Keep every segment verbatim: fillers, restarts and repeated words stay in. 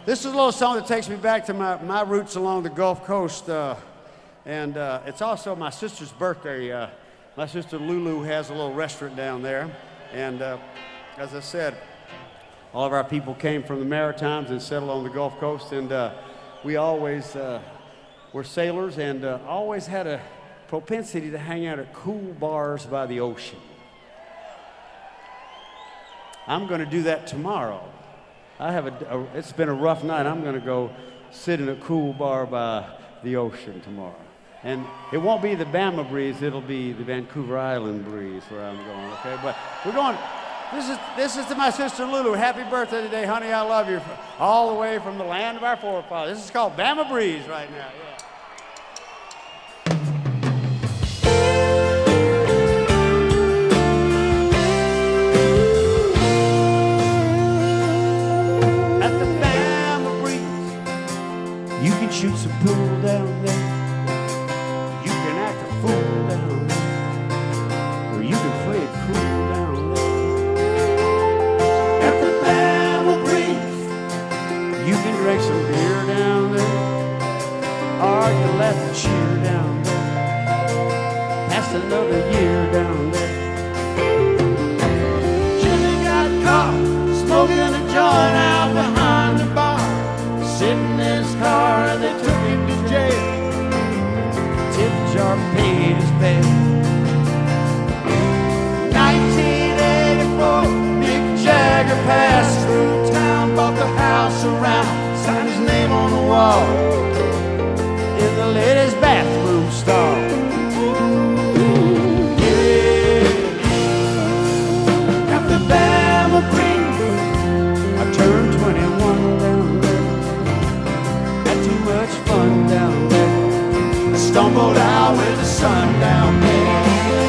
This is a little song that takes me back to my, my roots along the Gulf Coast, uh, and uh, it's also my sister's birthday. Uh, my sister Lulu has a little restaurant down there, and uh, as I said, all of our people came from the Maritimes and settled on the Gulf Coast, and uh, we always uh, were sailors and uh, always had a propensity to hang out at cool bars by the ocean. I'm going to do that tomorrow. I have a, a, it's been a rough night. I'm going to go sit in a cool bar by the ocean tomorrow. And it won't be the Bama breeze, it'll be the Vancouver Island breeze where I'm going, okay? But we're going, this is, this is to my sister Lulu. Happy birthday today, honey, I love you. All the way from the land of our forefathers. This is called Bama Breeze right now, yeah. Shoot some pool down there. You can act a fool down there, or you can play it cool down there. At the Bama Breeze, you can drink some beer down there, or you can laugh and cheer down there. Pass another year down there. Jimmy got caught smoking a joint out behind the bar. Sitting in his car and they took him to jail. Tip jar paid his bail. nineteen eighty-four, Mick Jagger passed through town, bought the house around, signed his name on the wall in the ladies' bathroom stall. Yeah. Got the Bama Breeze. I turned twenty-one down there. Much fun down there. I stumbled out with the sun down there.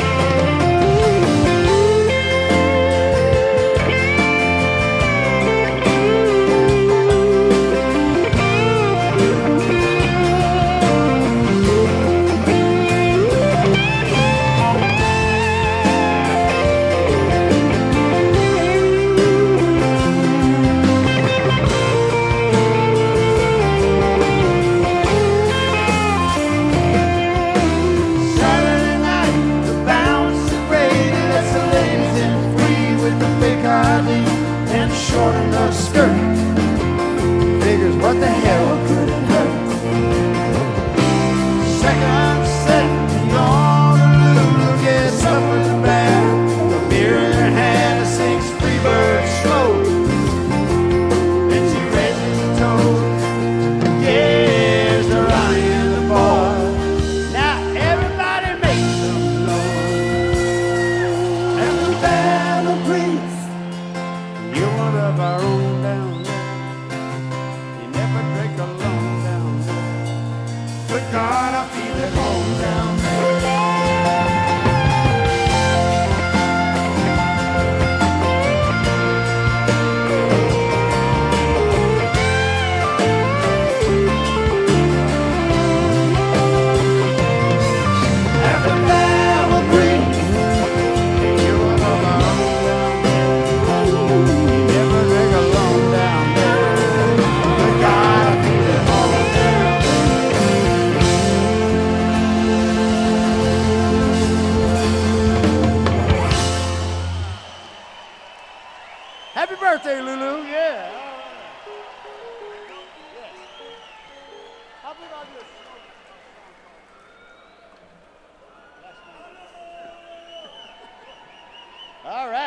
Short enough skirt. Figures what the hell could it hurt? Second set, yawn a little, gets up with the band. The beer in her hand, sings Freebird slow. Then she raises her toes. Yes, the Ronnie and the boy. Now everybody make some noise. And the Bama Breeze. Of our own down there. You never drink alone down there. Good God, I feel at home down there. At the Bama Breeze, you're one of our own down there. Happy birthday, Lulu. Yeah. Yes. How about I do a All right.